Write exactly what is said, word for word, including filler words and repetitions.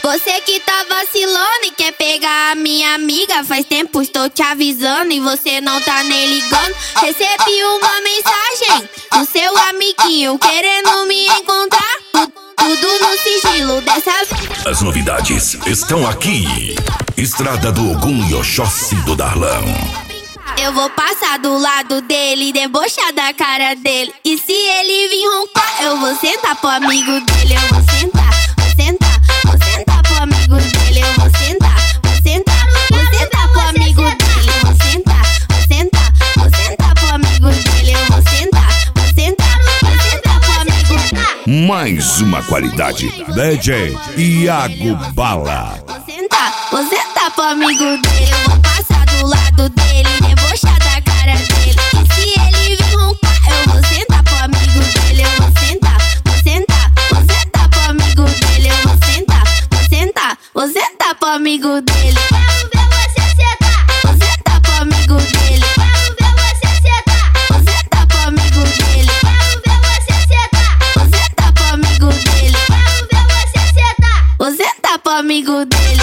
Você que tá vacilando e quer pegar a minha amiga, faz tempo estou te avisando e você não tá nem ligando. Recebi uma mensagem do seu amiguinho querendo me encontrar, tudo no sigilo dessa vez. As novidades estão aqui. Estrada do Ogum e Oxóssi do Darlão. Eu vou passar do lado dele, debochar da cara dele. E se ele vir roncar, eu vou sentar pro amigo dele. Eu vou sentar, vou sentar, vou sentar pro amigo dele. Eu vou sentar, vou sentar, vou sentar pro amigo dele. Eu vou sentar, vou sentar, vou sentar pro amigo dele. Eu vou sentar, vou sentar, vou sentar pro amigo dele. Mais uma qualidade. D J Iago Bala. Vou sentar, vou sentar pro amigo dele. Eu vou passar do lado dele, debochar da cara dele. E se ele vir roncar, eu vou sentar pro amigo dele. Eu vou sentar, vou sentar, vou sentar pro amigo dele. Eu vou sentar, vou sentar, vou sentar pro amigo dele. Quero ver você sentar. Vou sentar pro amigo dele. Quero ver você sentar. Vou sentar pro amigo dele. Quero ver você sentar. Vou sentar pro amigo dele. Quero ver você sentar. Vou sentar pro amigo dele.